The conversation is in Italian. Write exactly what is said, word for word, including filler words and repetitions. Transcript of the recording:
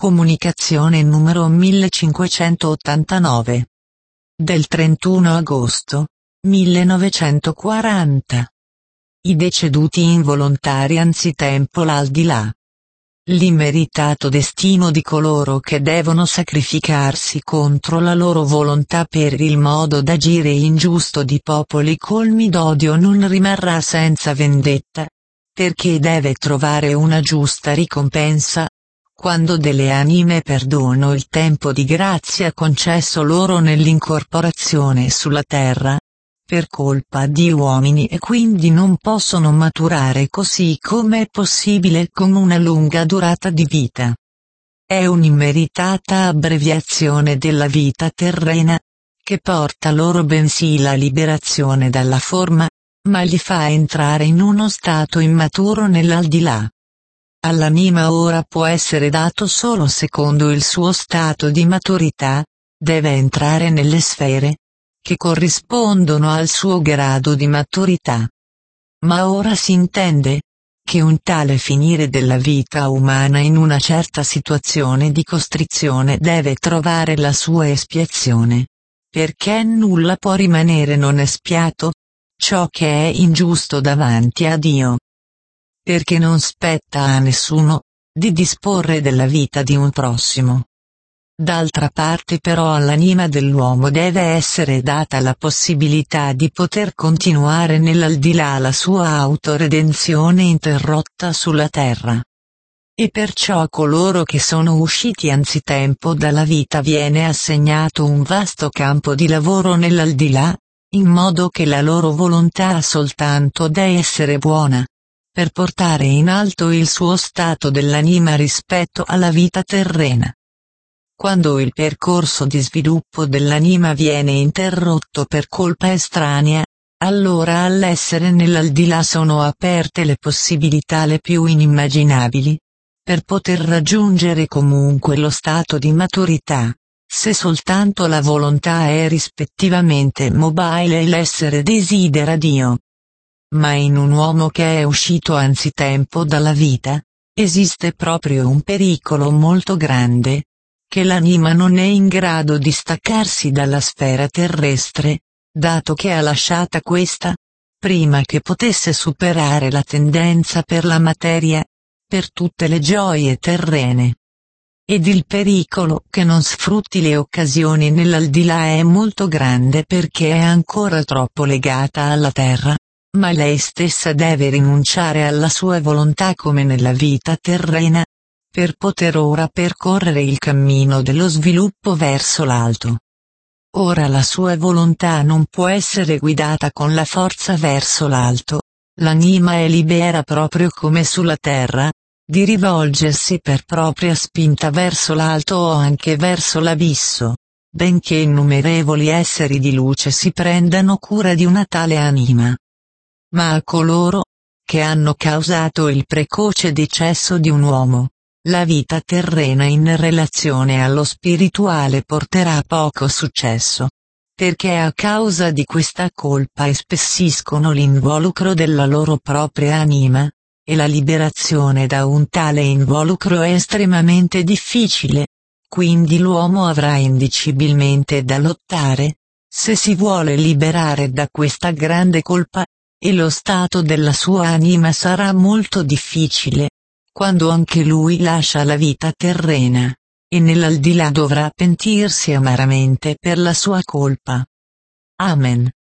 Comunicazione numero millecinquecentottantanove. Del trentuno agosto millenovecentoquaranta. I deceduti involontari anzitempo l'aldilà. L'immeritato destino di coloro che devono sacrificarsi contro la loro volontà per il modo d'agire ingiusto di popoli colmi d'odio non rimarrà senza vendetta, perché deve trovare una giusta ricompensa, quando delle anime perdono il tempo di grazia concesso loro nell'incorporazione sulla terra, per colpa di uomini e quindi non possono maturare così come è possibile con una lunga durata di vita. È un'immeritata abbreviazione della vita terrena, che porta loro bensì la liberazione dalla forma, ma li fa entrare in uno stato immaturo nell'aldilà. All'anima ora può essere dato solo secondo il suo stato di maturità, deve entrare nelle sfere, che corrispondono al suo grado di maturità. Ma ora si intende, che un tale finire della vita umana in una certa situazione di costrizione deve trovare la sua espiazione, perché nulla può rimanere non espiato, ciò che è ingiusto davanti a Dio. Perché non spetta a nessuno, di disporre della vita di un prossimo. D'altra parte però all'anima dell'uomo deve essere data la possibilità di poter continuare nell'aldilà la sua autoredenzione interrotta sulla terra. E perciò a coloro che sono usciti anzitempo dalla vita viene assegnato un vasto campo di lavoro nell'aldilà, in modo che la loro volontà ha soltanto da essere buona, per portare in alto il suo stato dell'anima rispetto alla vita terrena. Quando il percorso di sviluppo dell'anima viene interrotto per colpa estranea, allora all'essere nell'aldilà sono aperte le possibilità le più inimmaginabili, per poter raggiungere comunque lo stato di maturità, se soltanto la volontà è rispettivamente mobile e l'essere desidera Dio. Ma in un uomo che è uscito anzitempo dalla vita, esiste proprio un pericolo molto grande, che l'anima non è in grado di staccarsi dalla sfera terrestre, dato che ha lasciata questa, prima che potesse superare la tendenza per la materia, per tutte le gioie terrene. Ed il pericolo che non sfrutti le occasioni nell'aldilà è molto grande perché è ancora troppo legata alla terra, ma lei stessa deve rinunciare alla sua volontà come nella vita terrena, per poter ora percorrere il cammino dello sviluppo verso l'alto. Ora la sua volontà non può essere guidata con la forza verso l'alto, l'anima è libera proprio come sulla terra, di rivolgersi per propria spinta verso l'alto o anche verso l'abisso, benché innumerevoli esseri di luce si prendano cura di una tale anima. Ma a coloro, che hanno causato il precoce decesso di un uomo, la vita terrena in relazione allo spirituale porterà poco successo, perché a causa di questa colpa espessiscono l'involucro della loro propria anima, e la liberazione da un tale involucro è estremamente difficile, quindi l'uomo avrà indicibilmente da lottare, se si vuole liberare da questa grande colpa, e lo stato della sua anima sarà molto difficile, quando anche lui lascia la vita terrena, e nell'aldilà dovrà pentirsi amaramente per la sua colpa. Amen.